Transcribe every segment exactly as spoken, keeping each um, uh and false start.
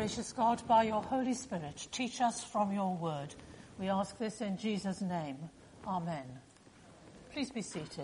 gracious God, by your Holy Spirit, teach us from your word. We ask this in Jesus' name. Amen. Please be seated.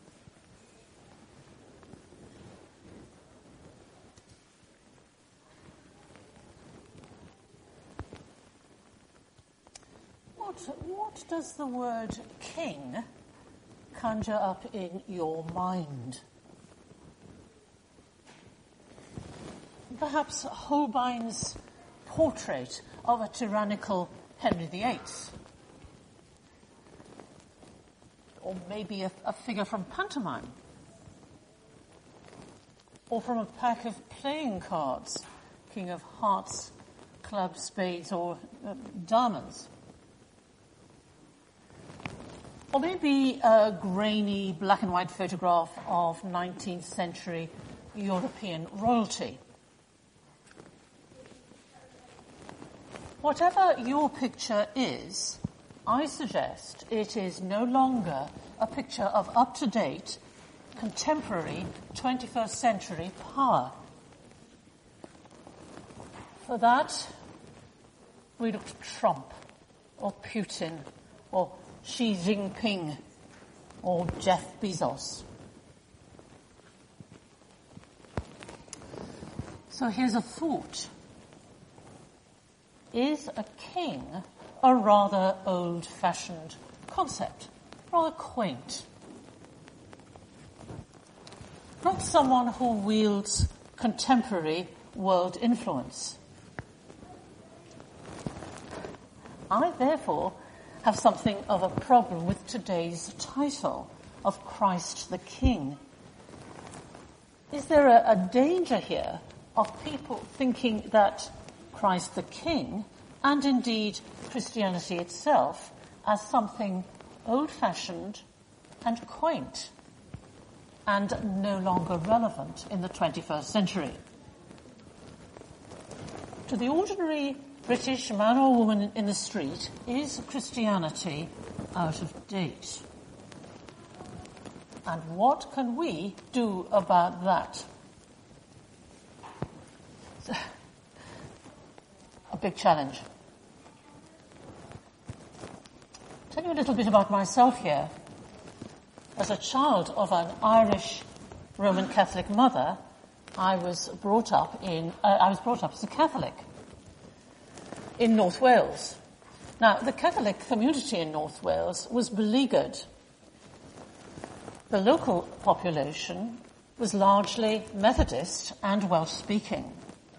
What, what does the word king conjure up in your mind? Perhaps Holbein's portrait of a tyrannical Henry the Eighth. Or maybe a, a figure from pantomime. Or from a pack of playing cards, King of Hearts, Clubs, Spades, or uh, Diamonds. Or maybe a grainy black and white photograph of nineteenth century European royalty. Whatever your picture is, I suggest it is no longer a picture of up-to-date, contemporary, twenty-first century power. For that, we look to Trump, or Putin, or Xi Jinping, or Jeff Bezos. So here's a thought. Is a king a rather old-fashioned concept, rather quaint? Not someone who wields contemporary world influence. I, therefore, have something of a problem with today's title of Christ the King. Is there a, a danger here of people thinking that Christ the King, and indeed Christianity itself, as something old-fashioned and quaint and no longer relevant in the twenty-first century? To the ordinary British man or woman in the street, is Christianity out of date? And what can we do about that? A big challenge. Tell you a little bit about myself here. As a child of an Irish Roman Catholic mother, I was brought up in uh, I was brought up as a Catholic in North Wales. Now, the Catholic community in North Wales was beleaguered. The local population was largely Methodist and Welsh-speaking.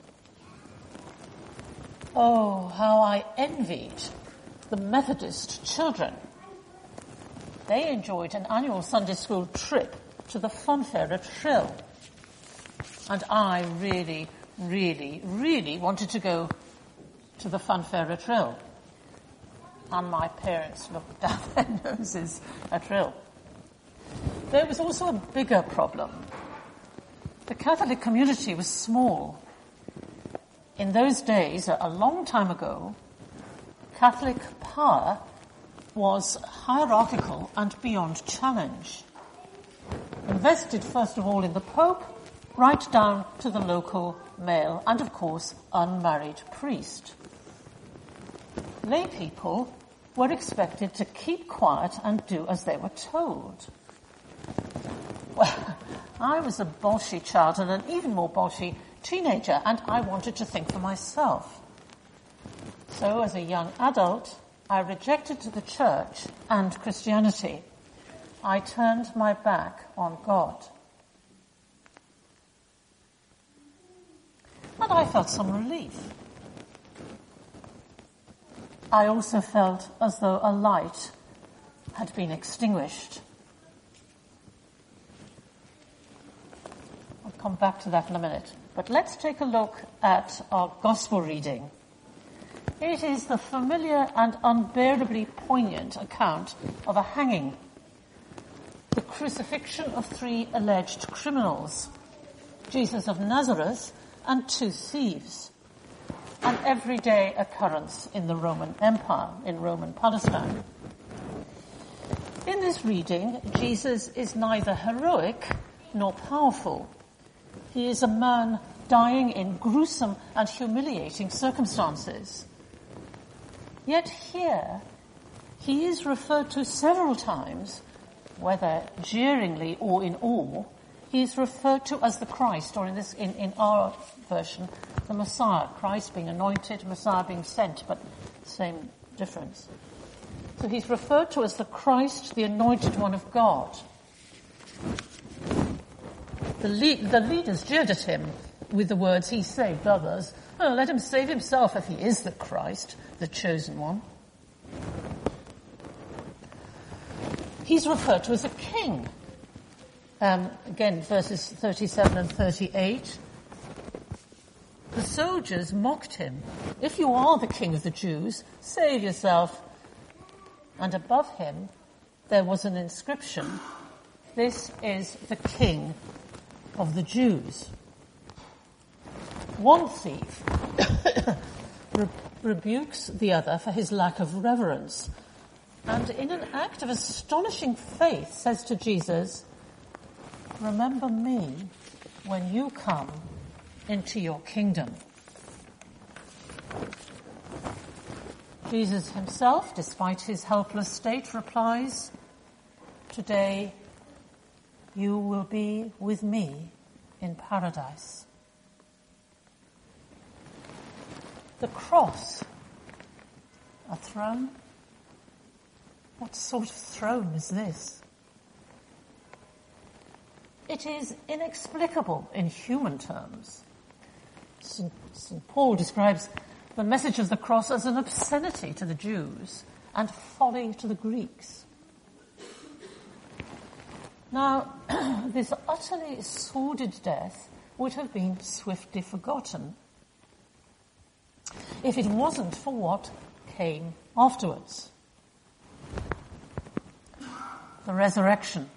Oh, how I envied the Methodist children. They enjoyed an annual Sunday school trip to the funfair at Shrill. And I really, really, really wanted to go to the funfair at Shrill. And my parents looked down their noses at Shrill. There was also a bigger problem. The Catholic community was small. In those days, a long time ago, Catholic power was hierarchical and beyond challenge. Invested, first of all, in the Pope, right down to the local male and, of course, unmarried priest. Lay people were expected to keep quiet and do as they were told. Well, I was a bolshy child and an even more bolshy teenager, and I wanted to think for myself. So, as a young adult, I rejected the church and Christianity. I turned my back on God. And I felt some relief. I also felt as though a light had been extinguished. I'll come back to that in a minute. But let's take a look at our gospel reading. It is the familiar and unbearably poignant account of a hanging, the crucifixion of three alleged criminals, Jesus of Nazareth and two thieves, an everyday occurrence in the Roman Empire, in Roman Palestine. In this reading, Jesus is neither heroic nor powerful. He is a man dying in gruesome and humiliating circumstances. Yet here, he is referred to several times, whether jeeringly or in awe. He is referred to as the Christ, or in this, in, in our version, the Messiah. Christ being anointed, Messiah being sent, but same difference. So he's referred to as the Christ, the anointed one of God. The, lead, the leaders jeered at him with the words, he saved others. Oh, let him save himself if he is the Christ, the chosen one. He's referred to as a king. Um, again, verses thirty-seven and thirty-eight. The soldiers mocked him. If you are the king of the Jews, save yourself. And above him there was an inscription, this is the King of the Jews. One thief re- rebukes the other for his lack of reverence, and in an act of astonishing faith says to Jesus, remember me when you come into your kingdom. Jesus himself, despite his helpless state, replies, today you will be with me in paradise. The cross, a throne? What sort of throne is this? It is inexplicable in human terms. Saint Paul describes the message of the cross as an obscenity to the Jews and folly to the Greeks. Now, this utterly sordid death would have been swiftly forgotten if it wasn't for what came afterwards. The resurrection.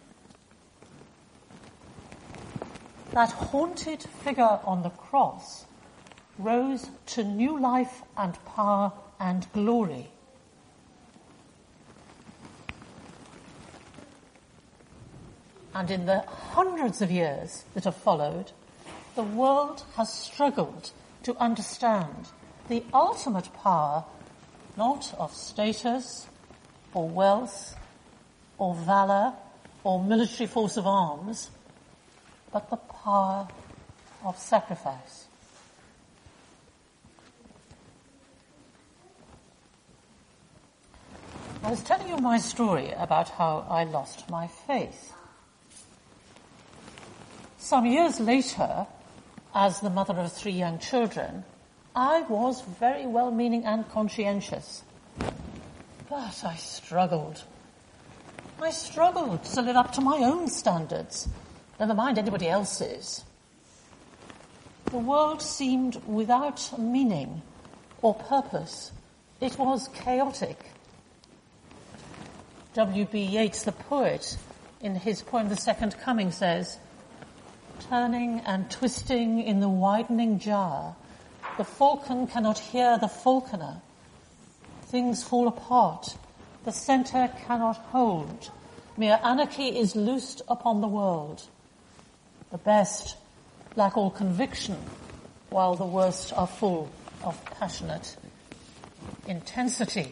That haunted figure on the cross rose to new life and power and glory. And in the hundreds of years that have followed, the world has struggled to understand the ultimate power not of status or wealth or valor or military force of arms, but the power of sacrifice. I was telling you my story about how I lost my faith. Some years later, as the mother of three young children, I was very well-meaning and conscientious. But I struggled. I struggled to live up to my own standards, never mind anybody else's. The world seemed without meaning or purpose. It was chaotic. W B Yeats, the poet, in his poem The Second Coming says, turning and twisting in the widening jar, the falcon cannot hear the falconer. Things fall apart. The centre cannot hold. Mere anarchy is loosed upon the world. The best lack all conviction, while the worst are full of passionate intensity.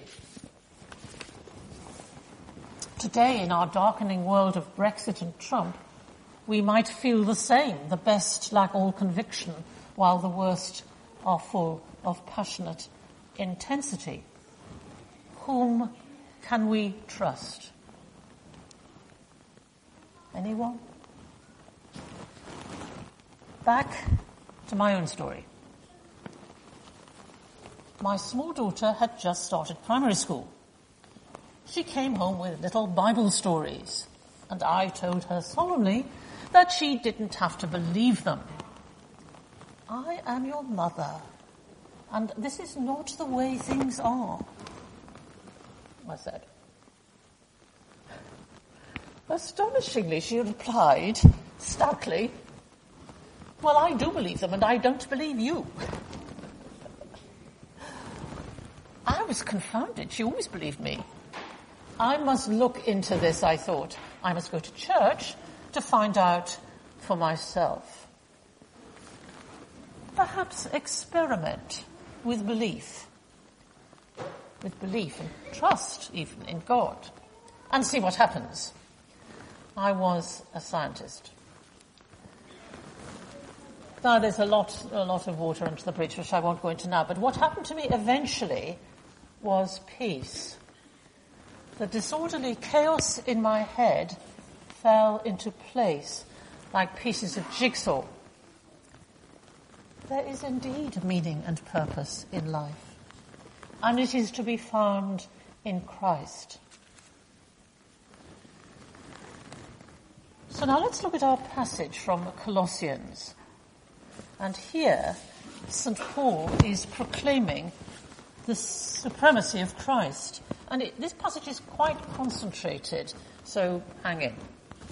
Today, in our darkening world of Brexit and Trump, we might feel the same. The best lack all conviction, while the worst are full of passionate intensity. Whom can we trust? Anyone? Back to my own story. My small daughter had just started primary school. She came home with little Bible stories, and I told her solemnly that she didn't have to believe them. I am your mother, and this is not the way things are, I said. Astonishingly, she replied, stoutly, well, I do believe them, and I don't believe you. I was confounded. She always believed me. I must look into this, I thought. I must go to church to find out for myself. perhaps experiment with belief, with belief and trust even in God, and see what happens. I was a scientist. Now there's a lot, a lot of water under the bridge, which I won't go into now, but what happened to me eventually was peace. The disorderly chaos in my head fell into place like pieces of jigsaw. There is indeed meaning and purpose in life, and it is to be found in Christ. So now let's look at our passage from Colossians. And here, Saint Paul is proclaiming the supremacy of Christ. And it, this passage is quite concentrated, so hang in.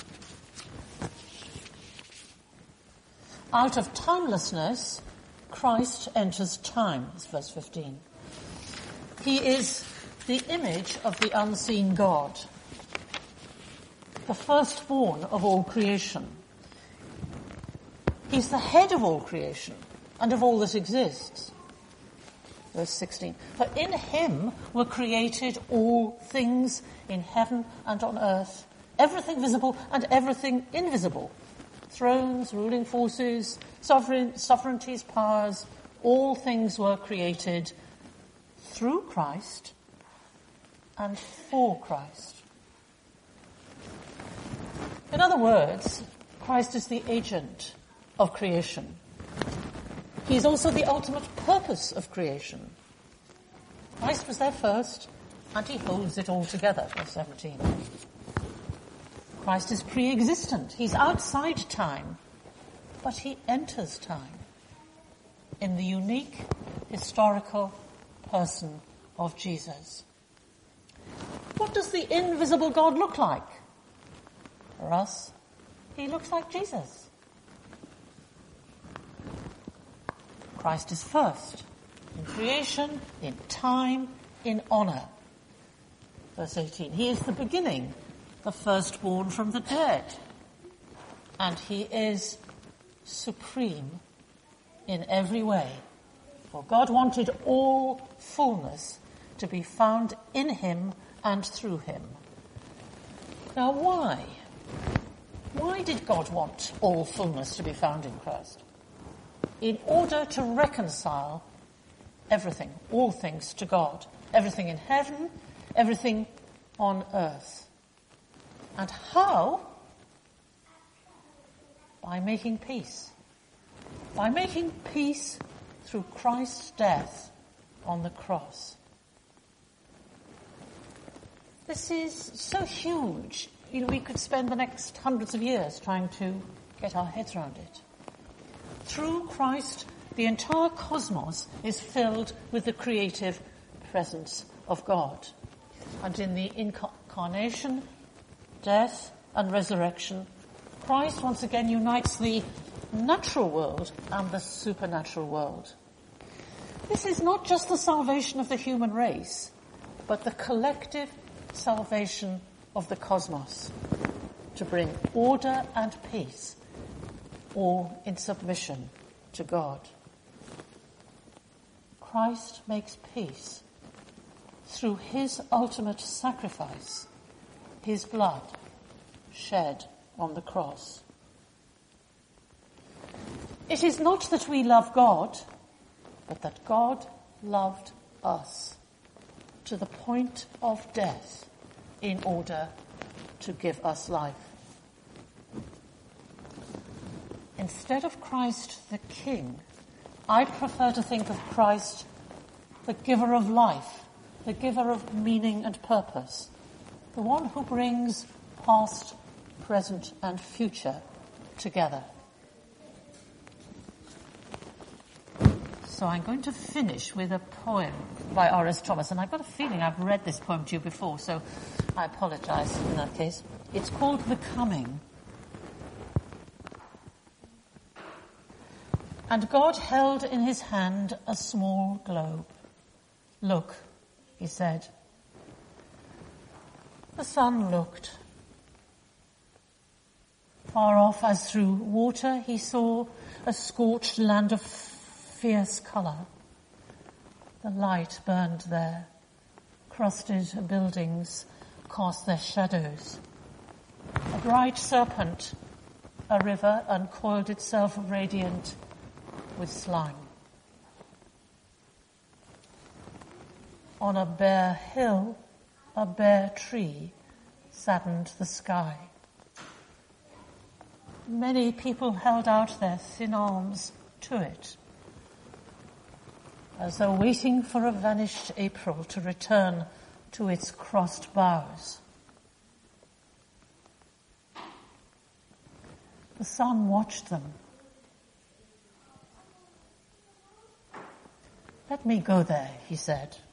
Out of timelessness, Christ enters time, is verse fifteen. He is the image of the unseen God, the firstborn of all creation. He's the head of all creation and of all that exists. Verse sixteen. For in him were created all things in heaven and on earth, everything visible and everything invisible. Thrones, ruling forces, sovereign, sovereignties, powers, all things were created through Christ and for Christ. In other words, Christ is the agent of creation. He is also the ultimate purpose of creation. Christ was there first, and he holds it all together, verse seventeen. Christ is pre-existent. He's outside time, but he enters time in the unique historical person of Jesus. What does the invisible God look like? For us, he looks like Jesus. Christ is first, in creation, in time, in honor. Verse eighteen, he is the beginning, the firstborn from the dead. And he is supreme in every way. For God wanted all fullness to be found in him and through him. Now why? Why did God want all fullness to be found in Christ? In order to reconcile everything, all things to God. Everything in heaven, everything on earth. And how? By making peace. By making peace through Christ's death on the cross. This is so huge. You know, we could spend the next hundreds of years trying to get our heads around it. Through Christ, the entire cosmos is filled with the creative presence of God. And in the incarnation, death, and resurrection, Christ once again unites the natural world and the supernatural world. This is not just the salvation of the human race, but the collective salvation of the cosmos, to bring order and peace, all in submission to God. Christ makes peace through his ultimate sacrifice, his blood shed on the cross. It is not that we love God, but that God loved us to the point of death in order to give us life. Instead of Christ the King, I prefer to think of Christ the giver of life, the giver of meaning and purpose, the one who brings past, present, and future together. So I'm going to finish with a poem by R S Thomas, and I've got a feeling I've read this poem to you before, so I apologize in that case. It's called The Coming. And God held in his hand a small globe. Look, he said. The sun looked. Far off as through water he saw a scorched land of fierce colour. The light burned there. Crusted buildings cast their shadows. A bright serpent, a river, uncoiled itself radiant with slime. On a bare hill, a bare tree saddened the sky. Many people held out their thin arms to it, as though waiting for a vanished April to return to its crossed boughs. The sun watched them. "Let me go there," he said.